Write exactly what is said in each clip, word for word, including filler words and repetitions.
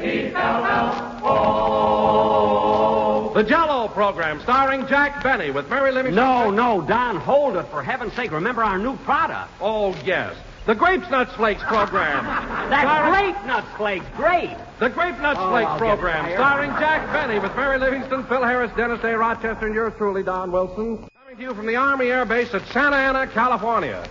E L L O. The Jell-O program, starring Jack Benny with Mary Livingstone. No, no, Don, hold it, for heaven's sake. Remember our new product. Oh, yes. The Grape Nuts Flakes program. That's starring... Grape Nuts Flakes, great. The Grape Nuts Oh, Flakes I'll program, get starring Jack Benny with Mary Livingston, Phil Harris, Dennis A. Rochester, and yours truly, Don Wilson. Coming to you from the Army Air Base at Santa Ana, California.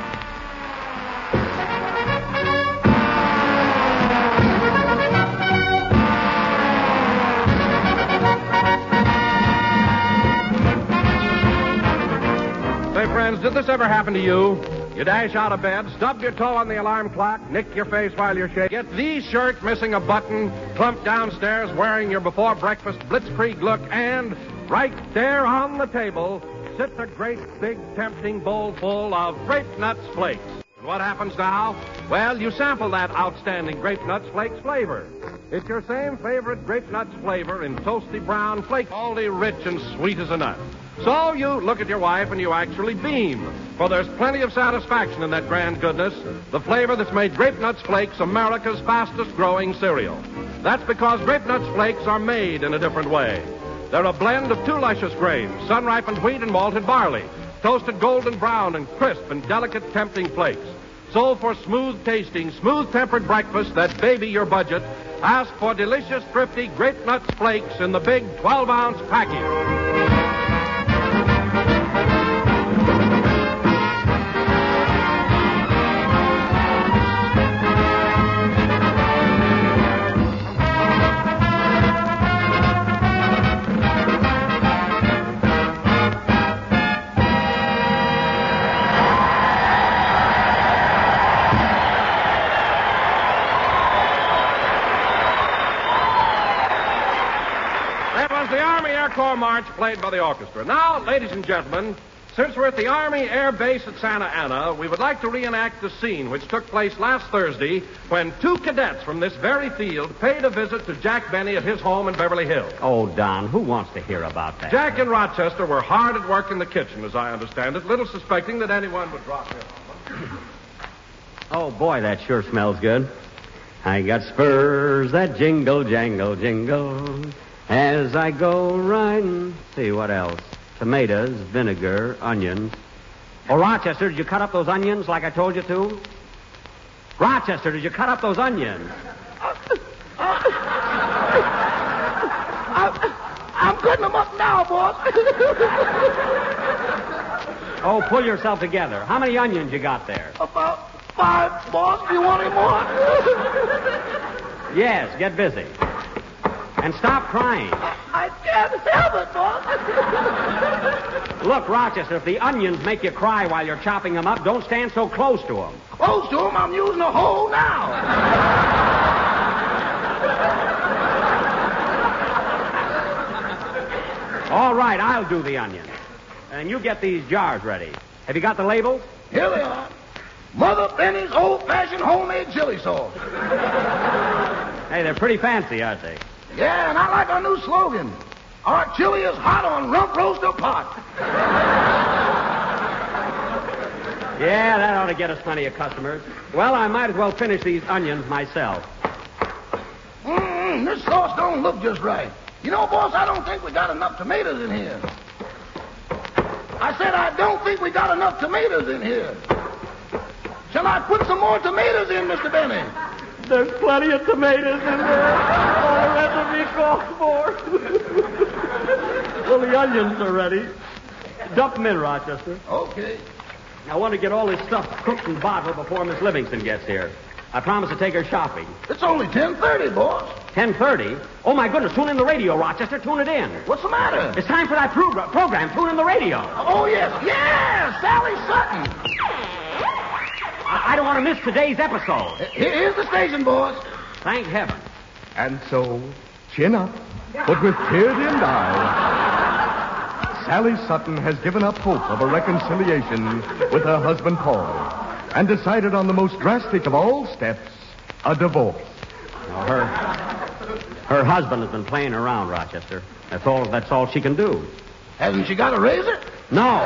Say, friends, did this ever happen to you? You dash out of bed, stub your toe on the alarm clock, nick your face while you're shaking. Get the shirt missing a button, plump downstairs wearing your before breakfast blitzkrieg look, and right there on the table sits a great big tempting bowl full of Grape Nuts Flakes. And what happens now? Well, you sample that outstanding Grape Nuts Flakes flavor. It's your same favorite Grape Nuts flavor in toasty brown flakes, salty, rich, and sweet as a nut. So you look at your wife and you actually beam, for there's plenty of satisfaction in that grand goodness, the flavor that's made Grape Nuts Flakes America's fastest-growing cereal. That's because Grape Nuts Flakes are made in a different way. They're a blend of two luscious grains, sun-ripened wheat and malted barley, toasted golden brown and crisp and delicate, tempting flakes. So for smooth-tasting, smooth-tempered breakfast that baby your budget, ask for delicious, thrifty Grape Nuts Flakes in the big twelve-ounce package. Corps March played by the orchestra. Now, ladies and gentlemen, since we're at the Army Air Base at Santa Ana, we would like to reenact the scene which took place last Thursday when two cadets from this very field paid a visit to Jack Benny at his home in Beverly Hills. Oh, Don, who wants to hear about that? Jack and Rochester were hard at work in the kitchen, as I understand it, little suspecting that anyone would drop in. Oh, boy, that sure smells good. I got spurs that jingle, jangle, jingle. As I go riding, see what else? Tomatoes, vinegar, onions. Oh, Rochester, did you cut up those onions like I told you to? Rochester, did you cut up those onions? I'm, I'm cutting them up now, boss. Oh, pull yourself together. How many onions you got there? About five, boss. Do you want any more? Yes, get busy. And stop crying. I can't help it, boss. Look, Rochester, if the onions make you cry while you're chopping them up, don't stand so close to them. Close to them? I'm using a hoe now. All right, I'll do the onions. And you get these jars ready. Have you got the labels? Here they are. Mother Benny's old-fashioned homemade chili sauce. Hey, they're pretty fancy, aren't they? Yeah, and I like our new slogan. Our chili is hot on rump roaster pot. Yeah, that ought to get us plenty of customers. Well, I might as well finish these onions myself. Mmm, this sauce don't look just right. You know, boss, I don't think we got enough tomatoes in here. I said I don't think we got enough tomatoes in here. Shall I put some more tomatoes in, Mister Benny? There's plenty of tomatoes in there. All the recipe calls for. Well, the onions are ready. Dump them in, Rochester. Okay. I want to get all this stuff cooked and bottled before Miss Livingston gets here. I promised to take her shopping. It's only ten thirty, boss. ten thirty? Oh, my goodness. Tune in the radio, Rochester. Tune it in. What's the matter? It's time for that pro- program. Tune in the radio. Oh, yes. Yes! Sally Sutton. I, I don't want to miss today's episode. Here's the station, boss. Thank heaven. And so, chin up, but with tear-dimmed eyes, Sally Sutton has given up hope of a reconciliation with her husband, Paul, and decided on the most drastic of all steps, a divorce. Now, her, her husband has been playing around, Rochester. That's all, that's all she can do. Hasn't she got a razor? No.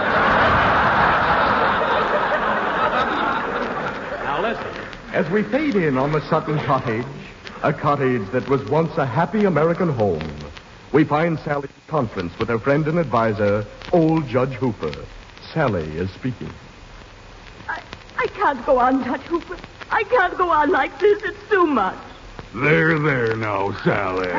Now, listen. As we fade in on the Sutton cottage, a cottage that was once a happy American home, we find Sally in conference with her friend and advisor, old Judge Hooper. Sally is speaking. I, I can't go on, Judge Hooper. I can't go on like this. It's too much. There, there now, Sally.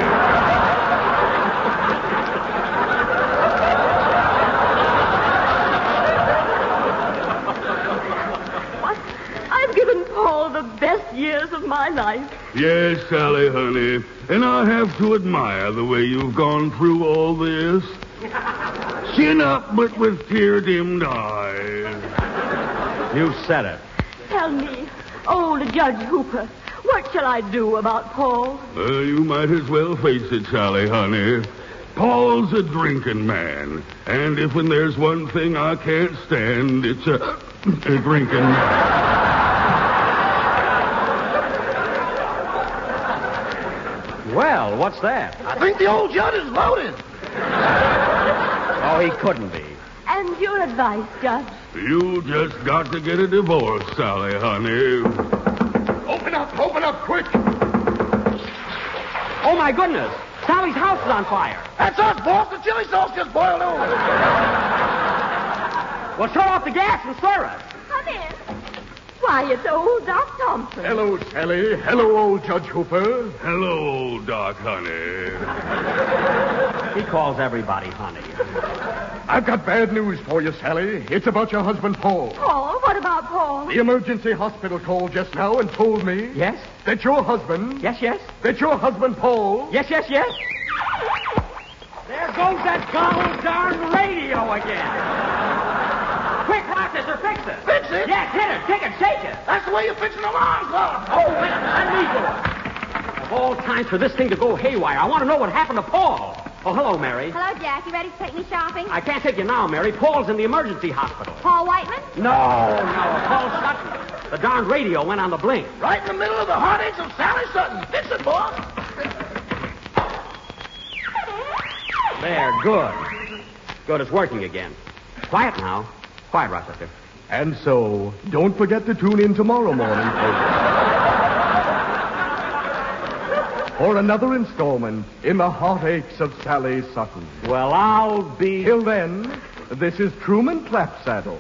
What? I've given Paul the best years of my life. Yes, Sally, honey. And I have to admire the way you've gone through all this. Chin up, but with tear-dimmed eyes. You said it. Tell me, old Judge Hooper, what shall I do about Paul? Well, you might as well face it, Sally, honey. Paul's a drinking man. And if when there's one thing I can't stand, it's a, a drinking man. Well, what's that? I think the old judge is loaded. Oh, he couldn't be. And your advice, Judge? You just got to get a divorce, Sally, honey. Open up, open up, quick. Oh, my goodness. Sally's house is on fire. That's us, boss. The chili sauce just boiled over. Well, shut off the gas and stir it. Come in. Why, it's old Doc Thompson. Hello, Sally. Hello, old Judge Hooper. Hello, old Doc, honey. He calls everybody honey. I've got bad news for you, Sally. It's about your husband, Paul. Paul? What about Paul? The emergency hospital called just now and told me... Yes? That your husband... Yes, yes? That your husband, Paul... Yes, yes, yes? There goes that gobble darn radio again. Quick, Rochester, fix it. Fix it? Yes, hit it, kick it, shake it. That's the way you fix an alarm clock. Oh, wait a minute, let me do it. Of all times for this thing to go haywire, I want to know what happened to Paul. Oh, hello, Mary. Hello, Jack. You ready to take me shopping? I can't take you now, Mary. Paul's in the emergency hospital. Paul Whiteman? No, no, Paul Sutton. The darn radio went on the blink. Right in the middle of the heartaches of Sally Sutton. Fix it, boss. There, good. Good, it's working again. Quiet now. Quiet, Rochester. And so, don't forget to tune in tomorrow morning, folks, for another installment in the heartaches of Sally Sutton. Well, I'll be... Till then, this is Truman Clapsaddle.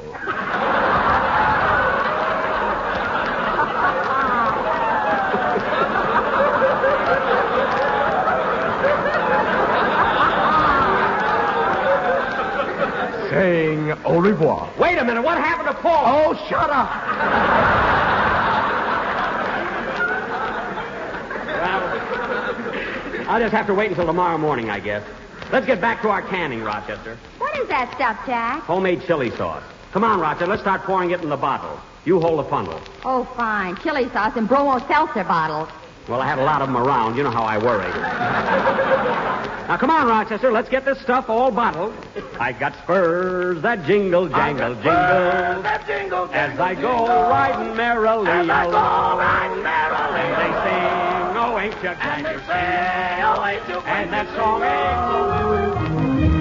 Saying au revoir. Wait a minute, what happened to Paul? Oh, shut up. Well, I'll just have to wait until tomorrow morning, I guess. Let's get back to our canning, Rochester. What is that stuff, Jack? Homemade chili sauce. Come on, Rochester, let's start pouring it in the bottle. You hold the funnel. Oh, fine. Chili sauce and bromo seltzer bottles. Well, I have a lot of them around. You know how I worry. Now, come on, Rochester. Let's get this stuff all bottled. I got spurs that jingle, jangle, jingle. Spurs that jingle, jangle, As I go jingle. riding merrily As I go along. riding merrily And they sing, oh, ain't you glad And they you're say, oh, ain't you And that glad song ain't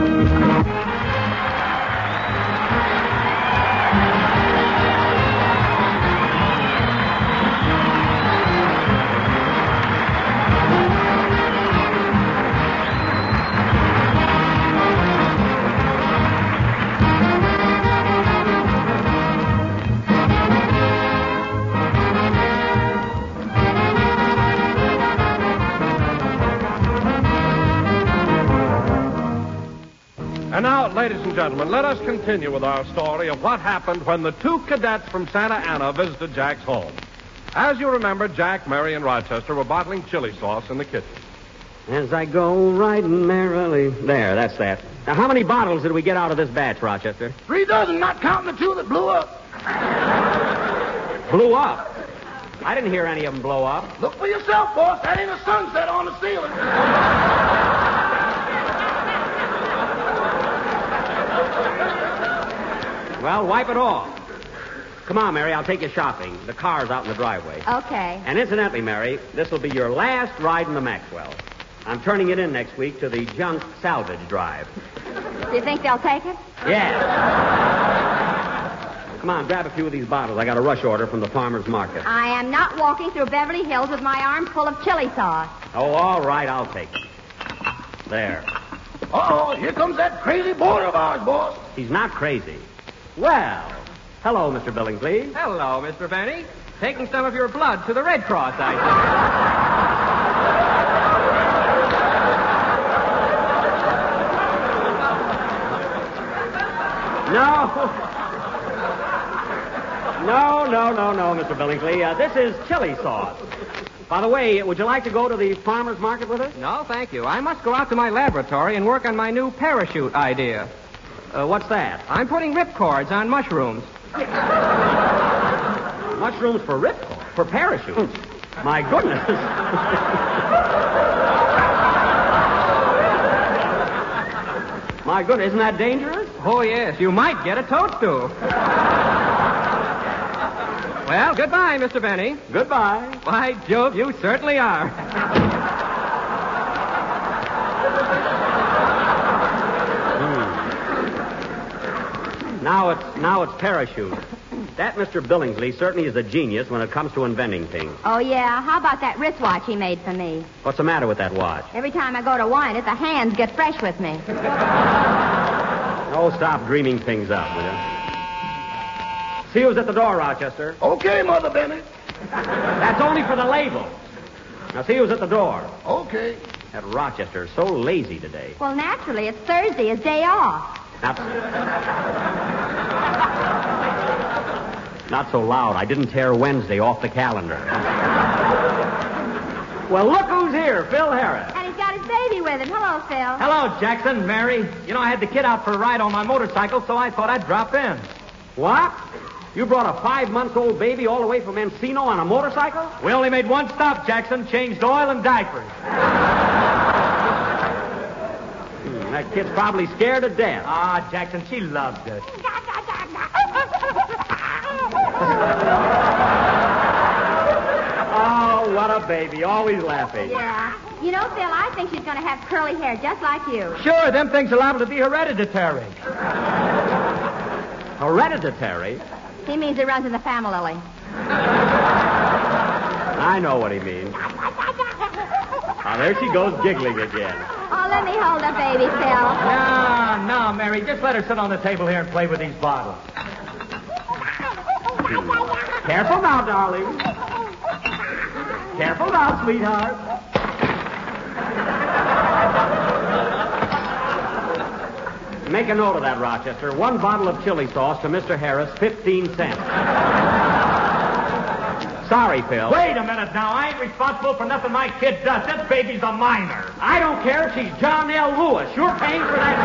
And now, ladies and gentlemen, let us continue with our story of what happened when the two cadets from Santa Ana visited Jack's home. As you remember, Jack, Mary, and Rochester were bottling chili sauce in the kitchen. As I go riding merrily. There, that's that. Now, how many bottles did we get out of this batch, Rochester? Three dozen, not counting the two that blew up. Blew up. I didn't hear any of them blow up. Look for yourself, boss. That ain't a sunset on the ceiling. Well, wipe it off. Come on, Mary, I'll take you shopping. The car's out in the driveway. Okay. And incidentally, Mary, this will be your last ride in the Maxwell. I'm turning it in next week to the junk salvage drive. Do you think they'll take it? Yeah. Come on, grab a few of these bottles. I got a rush order from the farmer's market. I am not walking through Beverly Hills with my arms full of chili sauce. Oh, all right, I'll take it. There. Uh-oh, here comes that crazy boy of ours, boss. He's not crazy. Well, hello, Mister Billingsley. Hello, Mister Benny. Taking some of your blood to the Red Cross, I No. No, no, no, no, Mister Billingsley. Uh, this is chili sauce. By the way, would you like to go to the farmer's market with us? think. No, thank you. I must go out to my laboratory and work on my new parachute idea. Uh, what's that? I'm putting ripcords on mushrooms. Mushrooms for rip, for parachutes. My goodness. My goodness, isn't that dangerous? Oh, yes, you might get a toadstool. Well, goodbye, Mister Benny. Goodbye. By Jove, you certainly are. Now it's now it's parachute. That Mister Billingsley certainly is a genius when it comes to inventing things. Oh, yeah? How about that wristwatch he made for me? What's the matter with that watch? Every time I go to wind it, the hands get fresh with me. Oh, stop dreaming things up, will you? See who's at the door, Rochester. Okay, Mother Bennett. That's only for the label. Now see who's at the door. Okay. That Rochester is so lazy today. Well, naturally, it's Thursday, his day off. Not, not so loud. I didn't tear Wednesday off the calendar. Well, look who's here, Phil Harris. And he's got his baby with him. Hello, Phil. Hello, Jackson, Mary. You know, I had the kid out for a ride on my motorcycle, so I thought I'd drop in. What? You brought a five-month-old baby all the way from Encino on a motorcycle? We only made one stop, Jackson. Changed oil and diapers. Hmm, that kid's probably scared to death. Ah, Jackson, she loves it. Oh, what a baby. Always laughing. Yeah. You know, Phil, I think she's going to have curly hair just like you. Sure, them things are liable to be hereditary. Hereditary? He means it runs in the family. I know what he means. Ah, there she goes giggling again. Oh, let me hold the baby, Phil. No, no, Mary. Just let her sit on the table here and play with these bottles. Careful now, darling. Careful now, sweetheart. Make a note of that, Rochester. One bottle of chili sauce to Mister Harris, fifteen cents. Sorry, Phil. Wait a minute now. I ain't responsible for nothing my kid does. This baby's a minor. I don't care if she's John L. Lewis. You're paying for that.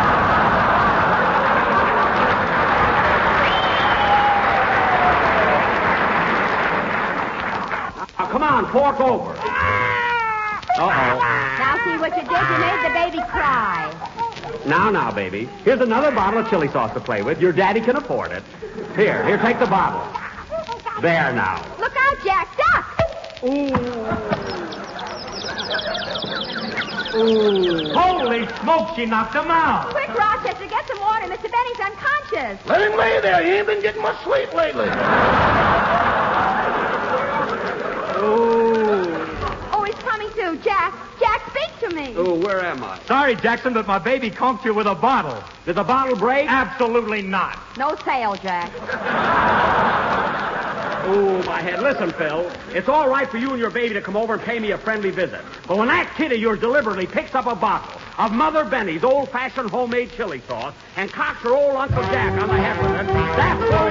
Now, come on, fork over. Uh-oh. Now, see what you did? You made the baby cry. Now, now, baby. Here's another bottle of chili sauce to play with. Your daddy can afford it. Here, here, take the bottle. There now. Look out, Jack. Duck! Ooh. Ooh. Holy smoke, she knocked him out. Quick, Rochester, get some water. Mister Benny's unconscious. Let him lay there. He ain't been getting much sleep lately. Ooh. Oh, he's coming to. Jack. Jack, speak to me. Ooh, where am I? Sorry, Jackson, but my baby conked you with a bottle. Did the bottle break? Absolutely not. No sale, Jack. Ooh, my head. Listen, Phil. It's all right for you and your baby to come over and pay me a friendly visit. But when that kid of yours deliberately picks up a bottle of Mother Benny's old-fashioned homemade chili sauce and cocks her old Uncle Jack on the head with it, that's going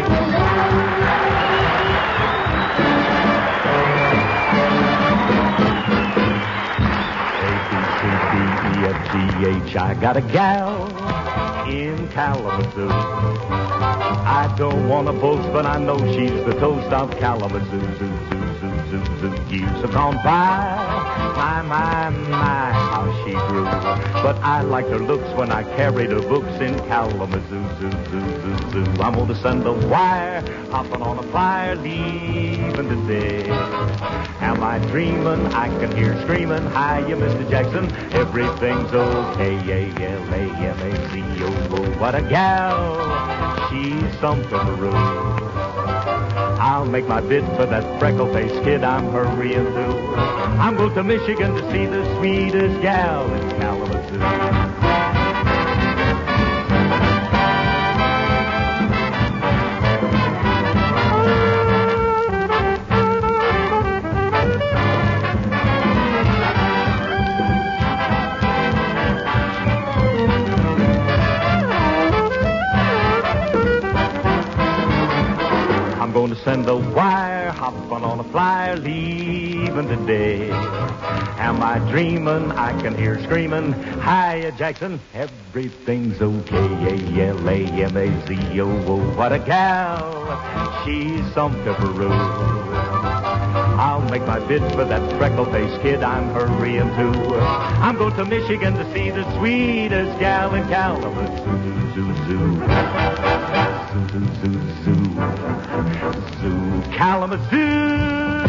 A, B, C, D, E, F, G, H. I got a gal in Kalamazoo. I don't want to boast, but I know she's the toast of Kalamazoo. Zoo, zoo, zoo, zoo, zoo. Years have gone by. My, my, my, how she grew. But I liked her looks when I carried her books in Kalamazoo. Zoo, zoo, zoo, zoo. I'm going to send a wire, hopping on a flyer, leaving even today. Am I dreaming? I can hear screaming. Hiya, Mister Jackson. Everything's okay. A L A M A C O. What a gal. She's something to rule. I'll make my bid for that freckle-faced kid I'm hurrying through. I'm going to Michigan to see the sweetest gal in Kalamazoo. Send a wire, hopping on a flyer, leaving today. Am I dreaming? I can hear screaming. Hiya, Jackson. Everything's okay. A L A M A Z O O. What a gal. She's some pepperoo. I'll make my bid for that freckle-faced kid I'm hurrying to. I'm going to Michigan to see the sweetest gal in Kalamazoo. Zoo, zoo, zoo, zoo, zoo, zoo. Zoo, Kalamazoo.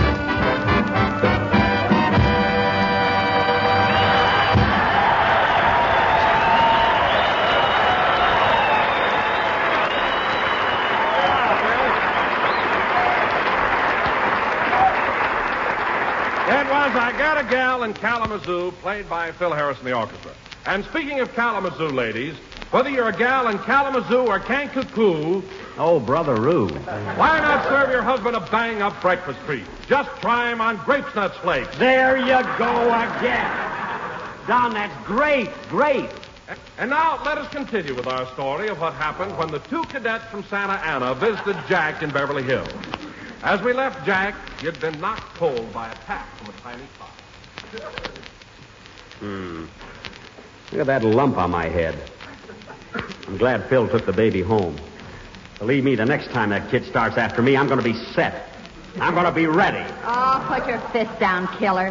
It was I Got a Gal in Kalamazoo, played by Phil Harris and the orchestra. And speaking of Kalamazoo, ladies, whether you're a gal in Kalamazoo or Kankakoo, oh, Brother Roo, why not serve your husband a bang-up breakfast treat? Just try him on Grapes Nuts Flakes. There you go again. Don, that's great, great. And now let us continue with our story of what happened when the two cadets from Santa Ana visited Jack in Beverly Hills. As we left Jack, he had been knocked cold by a tap from a tiny pot. Hmm. Look at that lump on my head. I'm glad Phil took the baby home. Believe me, the next time that kid starts after me, I'm going to be set. I'm going to be ready. Oh, put your fist down, killer.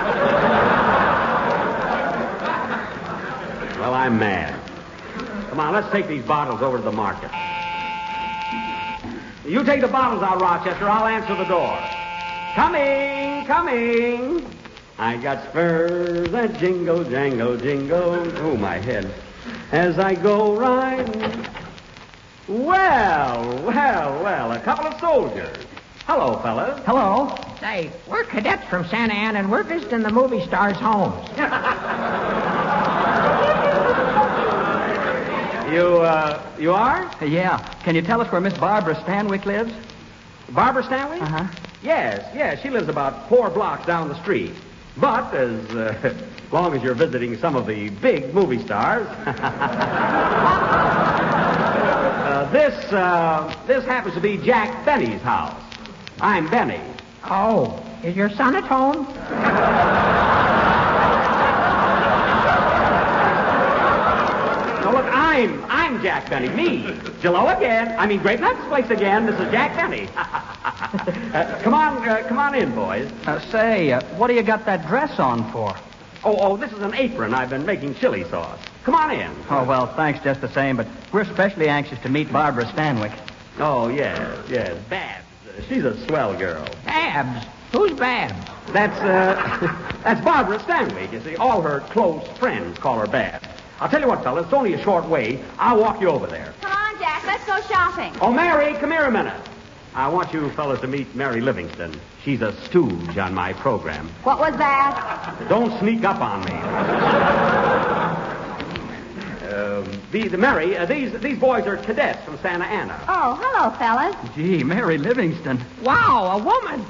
Well, I'm mad. Come on, let's take these bottles over to the market. You take the bottles out, Rochester. I'll answer the door. Coming, coming. I got spurs that jingle, jangle, jingle. Oh, my head. As I go riding. Well, well, well, a couple of soldiers. Hello, fellas. Hello. Say, we're cadets from Santa Ana, and we're visiting the movie stars' homes. You, uh, you are? Yeah. Can you tell us where Miss Barbara Stanwyck lives? Barbara Stanwyck? Uh-huh. Yes, yes. She lives about four blocks down the street. But as, uh, as long as you're visiting some of the big movie stars... uh, this, uh, this happens to be Jack Benny's house. I'm Benny. Oh, is your son at home? No, look, I'm, I'm Jack Benny. Me. Hello again. I mean, Great Nuts Place again. This is Jack Benny. uh, come on, uh, come on in, boys. Uh, say, uh, what do you got that dress on for? Oh, oh, this is an apron. I've been making chili sauce. Come on in. Oh, well, thanks just the same, but we're especially anxious to meet Barbara Stanwyck. Oh, yes, yes. Babs. Uh, she's a swell girl. Babs? Who's Babs? That's, uh, that's Barbara Stanwyck. You see, all her close friends call her Babs. I'll tell you what, fellas, it's only a short way. I'll walk you over there. Come on, Jack, let's go shopping. Oh, Mary, come here a minute. I want you fellas to meet Mary Livingston. She's a stooge on my program. What was that? Don't sneak up on me. um, the, the Mary, uh, these these boys are cadets from Santa Ana. Oh, hello, fellas. Gee, Mary Livingston. Wow, a woman.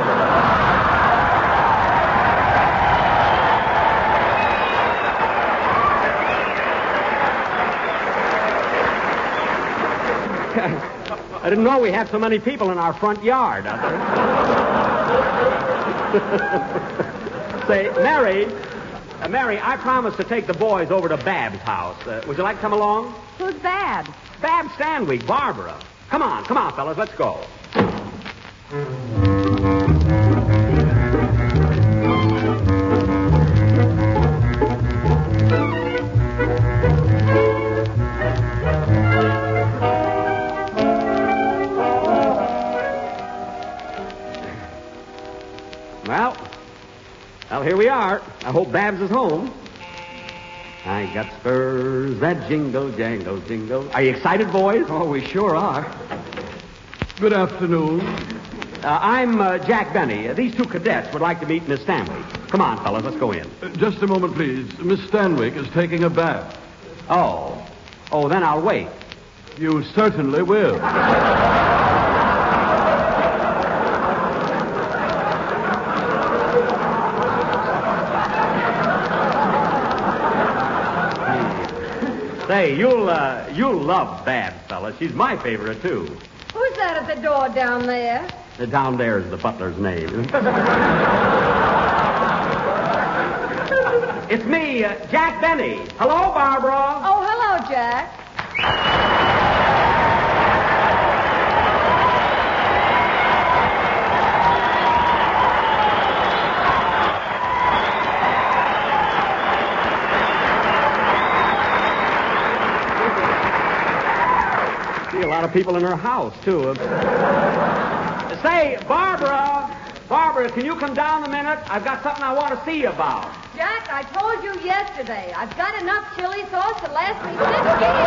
I didn't know we had so many people in our front yard. Say, Mary, uh, Mary, I promised to take the boys over to Bab's house. Uh, would you like to come along? Who's Babs? Babs Stanwyck, Barbara. Come on, come on, fellas, let's go. Well, well, here we are. I hope Babs is home. I got spurs that jingle, jangle, jingle. Are you excited, boys? Oh, we sure are. Good afternoon. Uh, I'm uh, Jack Benny. Uh, these two cadets would like to meet Miss Stanwyck. Come on, fellas, let's go in. Uh, just a moment, please. Miss Stanwyck is taking a bath. Oh. Oh, then I'll wait. You certainly will. Say, you'll uh, you'll love Babs, fellas. She's my favorite, too. Who's that at the door down there? Uh, down there is the butler's name. It's me, uh, Jack Benny. Hello, Barbara. Oh, hello, Jack. See a lot of people in her house, too. Say, Barbara, Barbara, can you come down a minute? I've got something I want to see you about. Jack, I told you yesterday. I've got enough chili sauce to last me six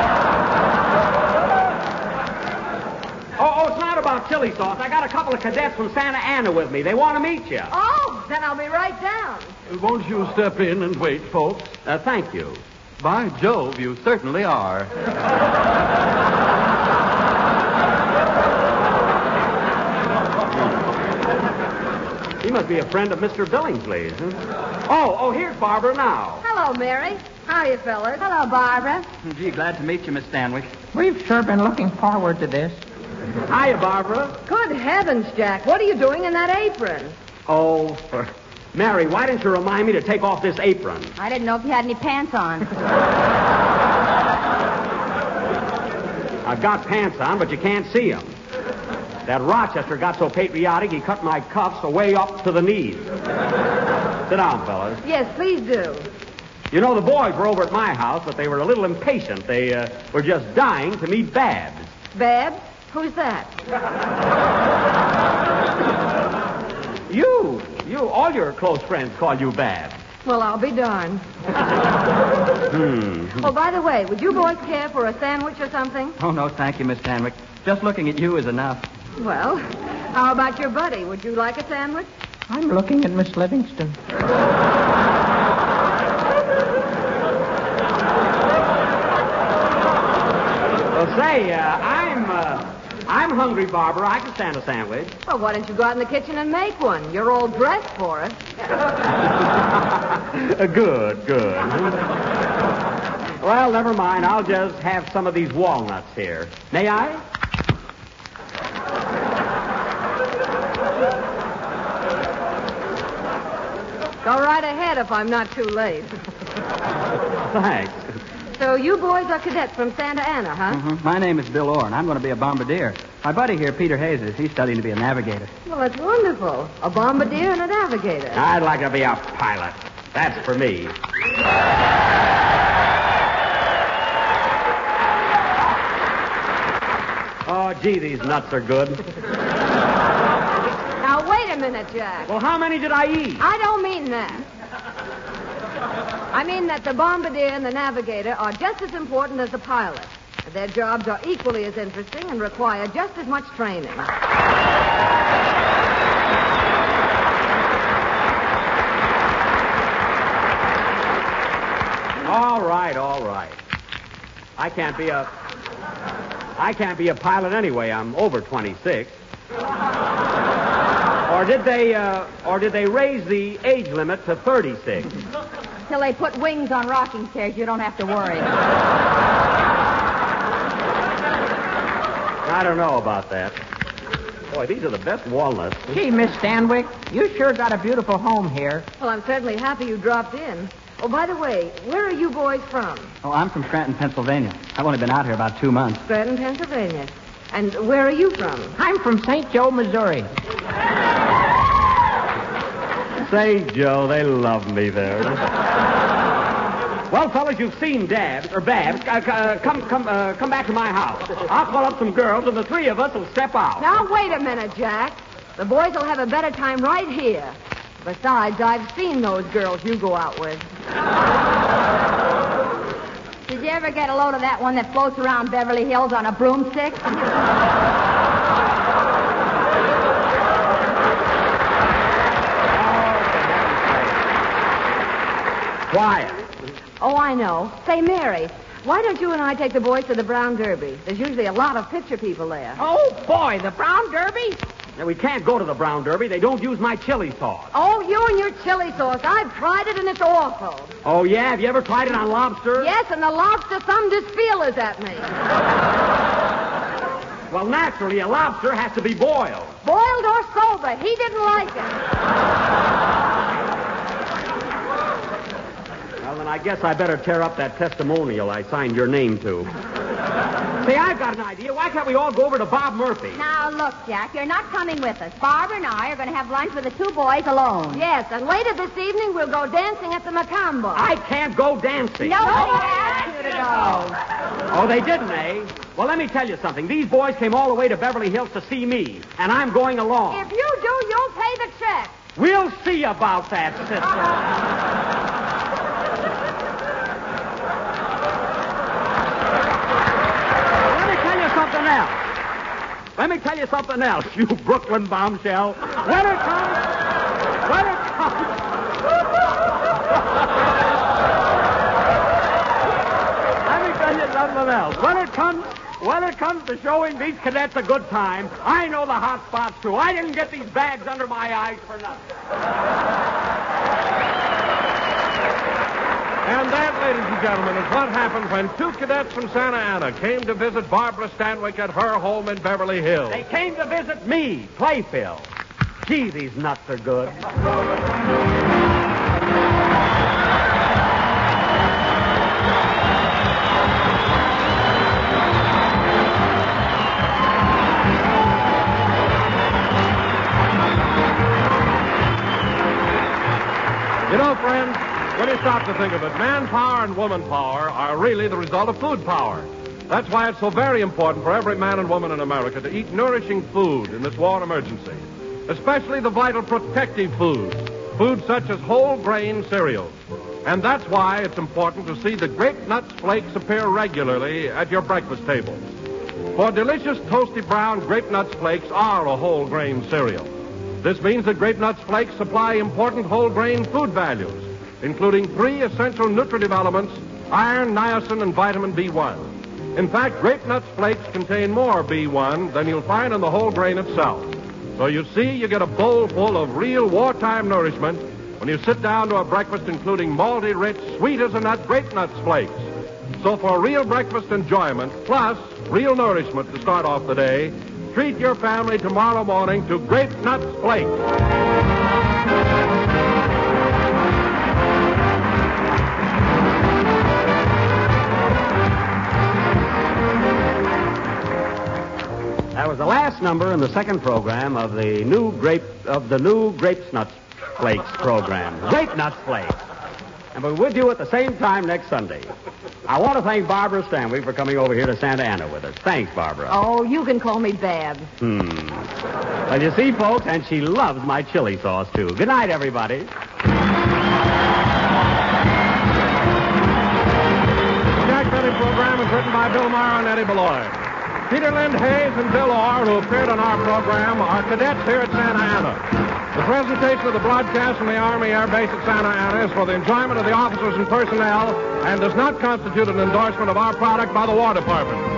years. Oh, oh, it's not about chili sauce. I got a couple of cadets from Santa Ana with me. They want to meet you. Oh, then I'll be right down. Won't you step in and wait, folks? Uh, thank you. By Jove, you certainly are. He must be a friend of Mister Billingsley's. Huh? Oh, oh, here's Barbara now. Hello, Mary. How are you, fellas? Hello, Barbara. Gee, glad to meet you, Miss Stanwyck. We've sure been looking forward to this. Hiya, Barbara. Good heavens, Jack. What are you doing in that apron? Oh, for... Mary, why didn't you remind me to take off this apron? I didn't know if you had any pants on. I've got pants on, but you can't see them. That Rochester got so patriotic, he cut my cuffs way up to the knees. Sit down, fellas. Yes, please do. You know, the boys were over at my house, but they were a little impatient. They uh, were just dying to meet Babs. Babs? Who's that? You. You. All your close friends call you Babs. Well, I'll be darned. Hmm. Oh, by the way, would you boys care for a sandwich or something? Oh, no, thank you, Miss Stanwyck. Just looking at you is enough. Well, how about your buddy? Would you like a sandwich? I'm looking at Miss Livingston. Well, say, uh, I'm, uh, I'm hungry, Barbara. I can stand a sandwich. Well, why don't you go out in the kitchen and make one? You're all dressed for it. Uh, good, good. Well, never mind. I'll just have some of these walnuts here. May I? Go right ahead if I'm not too late. Thanks. So you boys are cadets from Santa Ana, huh? Mm-hmm. My name is Bill Orr, and I'm going to be a bombardier. My buddy here, Peter Hayes, is he's studying to be a navigator. Well, that's wonderful. A bombardier and a navigator. I'd like to be a pilot. That's for me. Oh, gee, these nuts are good. Now, wait a minute, Jack. Well, how many did I eat? I don't mean that. I mean that the bombardier and the navigator are just as important as the pilot. Their jobs are equally as interesting and require just as much training. All right, all right. I can't be a... I can't be a pilot anyway. I'm over twenty-six. Or did they, uh, or did they raise the age limit to thirty-six? Till they put wings on rocking chairs, you don't have to worry. I don't know about that. Boy, these are the best walnuts. Gee, Miss Stanwyck, you sure got a beautiful home here. Well, I'm certainly happy you dropped in. Oh, by the way, where are you boys from? Oh, I'm from Scranton, Pennsylvania. I've only been out here about two months. Scranton, Pennsylvania. And where are you from? I'm from Saint Joe, Missouri. Say, Joe, they love me there. Well, fellas, you've seen Dabs, or Babs. Uh, uh, come come, uh, come back to my house. I'll call up some girls, and the three of us will step out. Now, wait a minute, Jack. The boys will have a better time right here. Besides, I've seen those girls you go out with. Did you ever get a load of that one that floats around Beverly Hills on a broomstick? Quiet. Oh, I know. Say, Mary, why don't you and I take the boys to the Brown Derby? There's usually a lot of picture people there. Oh, boy, the Brown Derby? Now, we can't go to the Brown Derby. They don't use my chili sauce. Oh, you and your chili sauce. I've tried it, and it's awful. Oh, yeah? Have you ever tried it on lobster? Yes, and the lobster thumbed his feelers at me. Well, naturally, a lobster has to be boiled. Boiled or sober. He didn't like it. Well, then I guess I better tear up that testimonial I signed your name to. Say, I've got an idea. Why can't we all go over to Bob Murphy? Now, look, Jack, you're not coming with us. Barbara and I are going to have lunch with the two boys alone. Yes, and later this evening we'll go dancing at the Macambo. I can't go dancing. Nobody asked you to go. Oh, they didn't, eh? Well, let me tell you something. These boys came all the way to Beverly Hills to see me, and I'm going along. If you do, you'll pay the check. We'll see about that, sister. Something else. Let me tell you something else, you Brooklyn bombshell. When it comes, when it comes. Let me tell you something else. When it comes, when it comes to showing these cadets a good time, I know the hot spots too. I didn't get these bags under my eyes for nothing. And that, ladies and gentlemen, is what happened when two cadets from Santa Ana came to visit Barbara Stanwyck at her home in Beverly Hills. They came to visit me, Playfill. Gee, these nuts are good. You know, friends, when you stop to think of it, manpower and woman power are really the result of food power. That's why it's so very important for every man and woman in America to eat nourishing food in this war emergency, especially the vital protective foods, foods such as whole grain cereals. And that's why it's important to see the Grape Nuts Flakes appear regularly at your breakfast table. For delicious toasty brown Grape Nuts Flakes are a whole grain cereal. This means that Grape Nuts Flakes supply important whole grain food values, including three essential nutritive elements, iron, niacin, and vitamin B one. In fact, Grape Nuts Flakes contain more B one than you'll find in the whole grain itself. So you see, you get a bowl full of real wartime nourishment when you sit down to a breakfast including malty, rich, sweet as a nut Grape Nuts Flakes. So for real breakfast enjoyment, plus real nourishment to start off the day, treat your family tomorrow morning to Grape Nuts Flakes. That was the last number in the second program of the new grape of the new Grape Nuts Flakes program. Grape Nuts Flakes. And we'll be with you at the same time next Sunday. I want to thank Barbara Stanwyck for coming over here to Santa Ana with us. Thanks, Barbara. Oh, you can call me Babs. Hmm. Well, you see, folks, and she loves my chili sauce, too. Good night, everybody. The Jack Benny program is written by Bill Maher and Eddie Beloit. Peter Lind Hayes and Bill Orr, who appeared on our program, are cadets here at Santa Ana. The presentation of the broadcast from the Army Air Base at Santa Ana is for the enjoyment of the officers and personnel and does not constitute an endorsement of our product by the War Department.